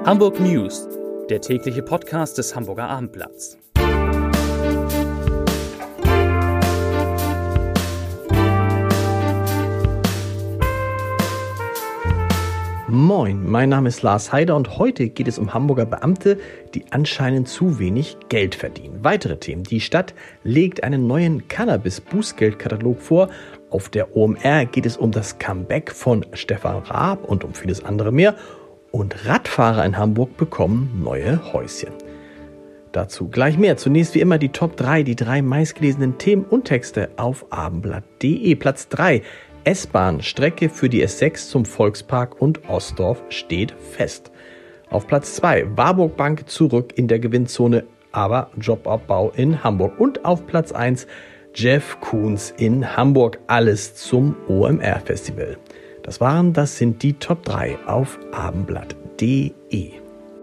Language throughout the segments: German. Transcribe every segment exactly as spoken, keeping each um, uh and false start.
Hamburg News, der tägliche Podcast des Hamburger Abendblatts. Moin, mein Name ist Lars Heider und heute geht es um Hamburger Beamte, die anscheinend zu wenig Geld verdienen. Weitere Themen. Die Stadt legt einen neuen Cannabis-Bußgeldkatalog vor. Auf der O M R geht es um das Comeback von Stefan Raab und um vieles andere mehr. Und Radfahrer in Hamburg bekommen neue Häuschen. Dazu gleich mehr. Zunächst wie immer die Top drei, die drei meistgelesenen Themen und Texte auf abendblatt punkt de. Platz drei. S-Bahn-Strecke für die S sechs zum Volkspark und Ostdorf steht fest. Auf Platz zwei. Warburg Bank zurück in der Gewinnzone, aber Jobabbau in Hamburg. Und auf Platz eins. Jeff Koons in Hamburg. Alles zum O M R-Festival. Das waren, das sind die Top drei auf abendblatt punkt de.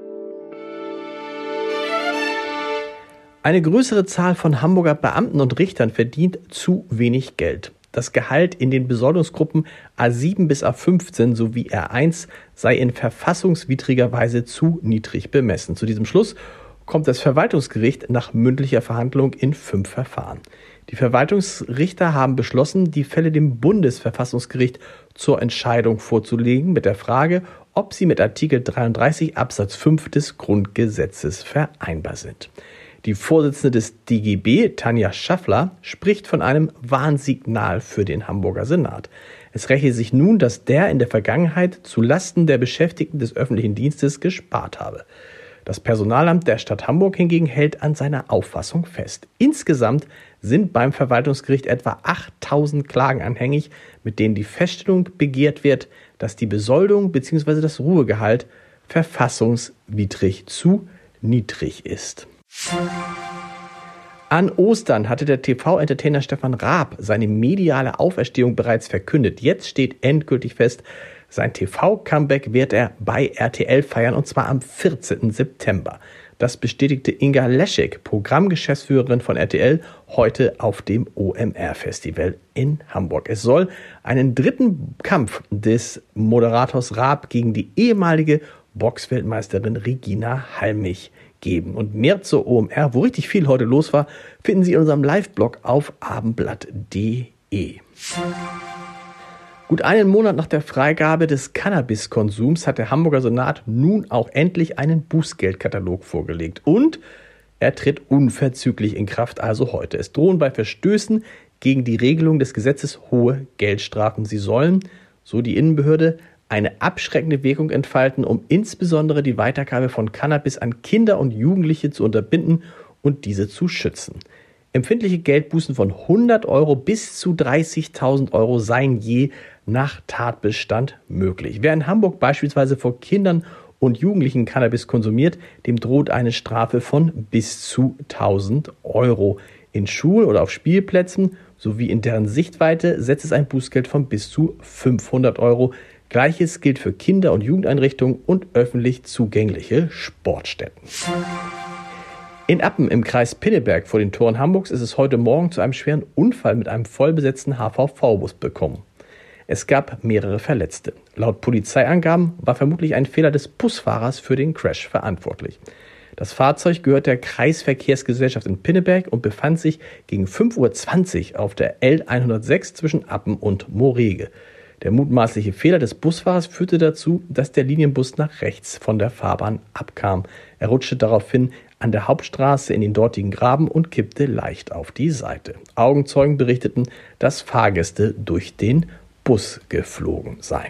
Eine größere Zahl von Hamburger Beamten und Richtern verdient zu wenig Geld. Das Gehalt in den Besoldungsgruppen A sieben bis A fünfzehn sowie R eins sei in verfassungswidriger Weise zu niedrig bemessen. Zu diesem Schluss kommt das Verwaltungsgericht nach mündlicher Verhandlung in fünf Verfahren. Die Verwaltungsrichter haben beschlossen, die Fälle dem Bundesverfassungsgericht zur Entscheidung vorzulegen mit der Frage, ob sie mit Artikel dreiunddreißig Absatz fünf des Grundgesetzes vereinbar sind. Die Vorsitzende des D G B, Tanja Schaffler, spricht von einem Warnsignal für den Hamburger Senat. Es räche sich nun, dass der in der Vergangenheit zu Lasten der Beschäftigten des öffentlichen Dienstes gespart habe. Das Personalamt der Stadt Hamburg hingegen hält an seiner Auffassung fest. Insgesamt sind beim Verwaltungsgericht etwa achttausend Klagen anhängig, mit denen die Feststellung begehrt wird, dass die Besoldung bzw. das Ruhegehalt verfassungswidrig zu niedrig ist. An Ostern hatte der T V-Entertainer Stefan Raab seine mediale Auferstehung bereits verkündet. Jetzt steht endgültig fest, sein T V-Comeback wird er bei R T L feiern, und zwar am vierzehnten September. Das bestätigte Inga Leschek, Programmgeschäftsführerin von R T L, heute auf dem O M R-Festival in Hamburg. Es soll einen dritten Kampf des Moderators Raab gegen die ehemalige Boxweltmeisterin Regina Halmich geben. Und mehr zur O M R, wo richtig viel heute los war, finden Sie in unserem Live-Blog auf abendblatt punkt de. Gut einen Monat nach der Freigabe des Cannabiskonsums hat der Hamburger Senat nun auch endlich einen Bußgeldkatalog vorgelegt. Und er tritt unverzüglich in Kraft, also heute. Es drohen bei Verstößen gegen die Regelung des Gesetzes hohe Geldstrafen. Sie sollen, so die Innenbehörde, eine abschreckende Wirkung entfalten, um insbesondere die Weitergabe von Cannabis an Kinder und Jugendliche zu unterbinden und diese zu schützen. Empfindliche Geldbußen von hundert Euro bis zu dreißigtausend Euro seien je nach Tatbestand möglich. Wer in Hamburg beispielsweise vor Kindern und Jugendlichen Cannabis konsumiert, dem droht eine Strafe von bis zu tausend Euro. In Schulen oder auf Spielplätzen sowie in deren Sichtweite setzt es ein Bußgeld von bis zu fünfhundert Euro. Gleiches gilt für Kinder- und Jugendeinrichtungen und öffentlich zugängliche Sportstätten. In Appen im Kreis Pinneberg vor den Toren Hamburgs ist es heute Morgen zu einem schweren Unfall mit einem vollbesetzten H V V-Bus gekommen. Es gab mehrere Verletzte. Laut Polizeiangaben war vermutlich ein Fehler des Busfahrers für den Crash verantwortlich. Das Fahrzeug gehört der Kreisverkehrsgesellschaft in Pinneberg und befand sich gegen fünf Uhr zwanzig auf der L hundertsechs zwischen Appen und Morege. Der mutmaßliche Fehler des Busfahrers führte dazu, dass der Linienbus nach rechts von der Fahrbahn abkam. Er rutschte daraufhin an der Hauptstraße in den dortigen Graben und kippte leicht auf die Seite. Augenzeugen berichteten, dass Fahrgäste durch den Bus geflogen seien.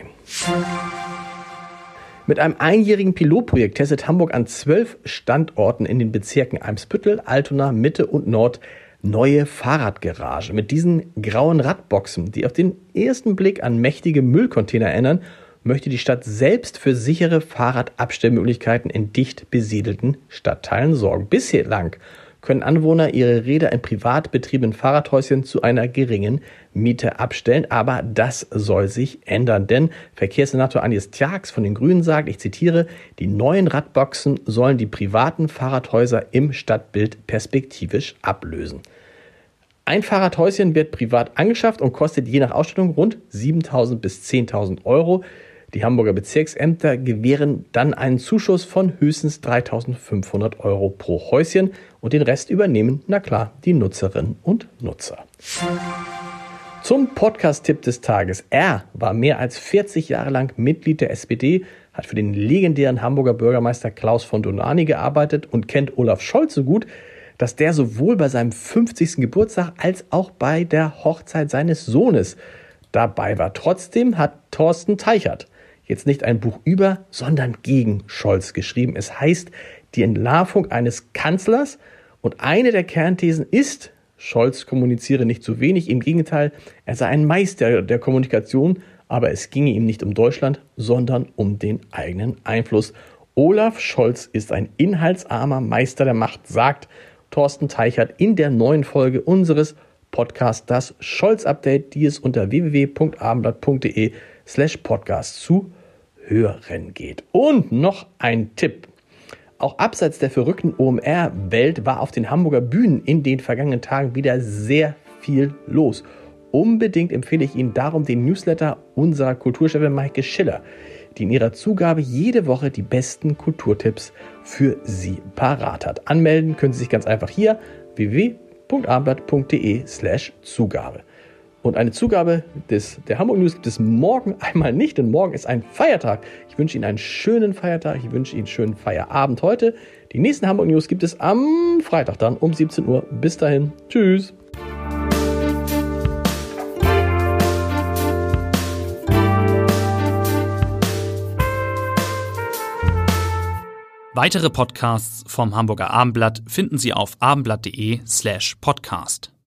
Mit einem einjährigen Pilotprojekt testet Hamburg an zwölf Standorten in den Bezirken Eimsbüttel, Altona, Mitte und Nord neue Fahrradgarage. Mit diesen grauen Radboxen, die auf den ersten Blick an mächtige Müllcontainer erinnern, möchte die Stadt selbst für sichere Fahrradabstellmöglichkeiten in dicht besiedelten Stadtteilen sorgen. Bislang können Anwohner ihre Räder in privat betriebenen Fahrradhäuschen zu einer geringen Miete abstellen. Aber das soll sich ändern, denn Verkehrssenator Agnes Tjax von den Grünen sagt, ich zitiere, die neuen Radboxen sollen die privaten Fahrradhäuser im Stadtbild perspektivisch ablösen. Ein Fahrradhäuschen wird privat angeschafft und kostet je nach Ausstattung rund siebentausend bis zehntausend Euro. Die Hamburger Bezirksämter gewähren dann einen Zuschuss von höchstens dreitausendfünfhundert Euro pro Häuschen und den Rest übernehmen, na klar, die Nutzerinnen und Nutzer. Zum Podcast-Tipp des Tages. Er war mehr als vierzig Jahre lang Mitglied der S P D, hat für den legendären Hamburger Bürgermeister Klaus von Dohnanyi gearbeitet und kennt Olaf Scholz so gut, dass der sowohl bei seinem fünfzigsten Geburtstag als auch bei der Hochzeit seines Sohnes dabei war. Trotzdem hat Thorsten Teichert jetzt nicht ein Buch über, sondern gegen Scholz geschrieben. Es heißt Die Entlarvung eines Kanzlers und eine der Kernthesen ist, Scholz kommuniziere nicht zu wenig, im Gegenteil, er sei ein Meister der Kommunikation, aber es ginge ihm nicht um Deutschland, sondern um den eigenen Einfluss. Olaf Scholz ist ein inhaltsarmer Meister der Macht, sagt Thorsten Teichert in der neuen Folge unseres Podcasts, das Scholz-Update, die es unter w w w punkt abendblatt punkt d e slash podcast zu hören geht. Und noch ein Tipp. Auch abseits der verrückten O M R-Welt war auf den Hamburger Bühnen in den vergangenen Tagen wieder sehr viel los. Unbedingt empfehle ich Ihnen darum den Newsletter unserer Kulturchefin Maike Schiller, die in ihrer Zugabe jede Woche die besten Kulturtipps für Sie parat hat. Anmelden können Sie sich ganz einfach hier w w w punkt abendblatt punkt d e slash Zugabe. Und eine Zugabe des, der Hamburg News gibt es morgen einmal nicht, denn morgen ist ein Feiertag. Ich wünsche Ihnen einen schönen Feiertag, ich wünsche Ihnen einen schönen Feierabend heute. Die nächsten Hamburg News gibt es am Freitag dann um siebzehn Uhr. Bis dahin, tschüss. Weitere Podcasts vom Hamburger Abendblatt finden Sie auf abendblatt punkt d e slash podcast.